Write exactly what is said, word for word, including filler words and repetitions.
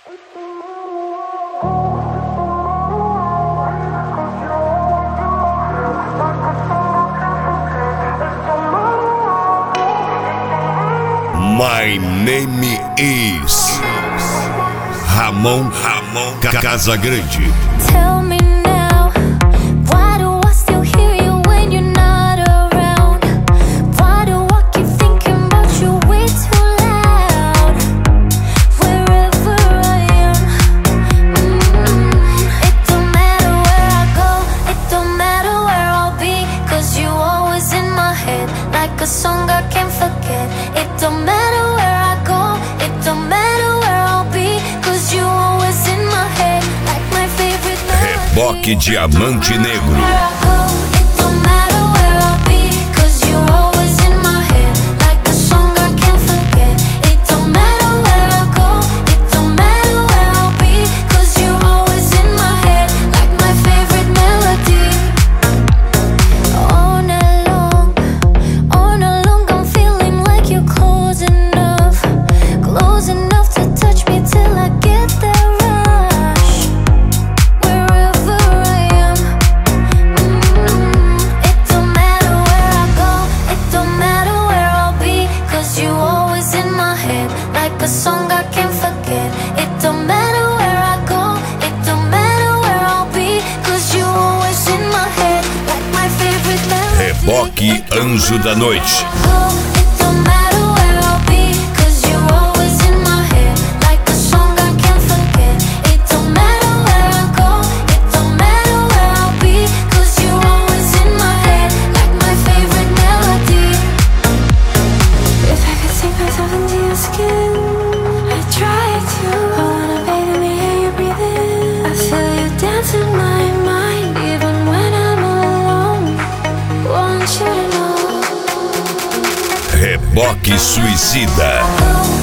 My name is Ramon Ramon Casagrande. Tell me now, why do I still hear you when you're not around? Why do I keep thinking about you way too loud? Wherever I am, mm, it don't matter where I go, it don't matter where I'll be, 'cause you always in my head, like a song I can't forget. It don't matter where I go, it don't matter where I'll be, 'cause you always in my head, like my favorite melody. Reboque Diamante Negro. A song I can't forget. It don't matter where I go, it don't matter where I'll be, 'cause you always in my head, like my favorite melody. Reboque Anjo da Noite. Reboque Suicida.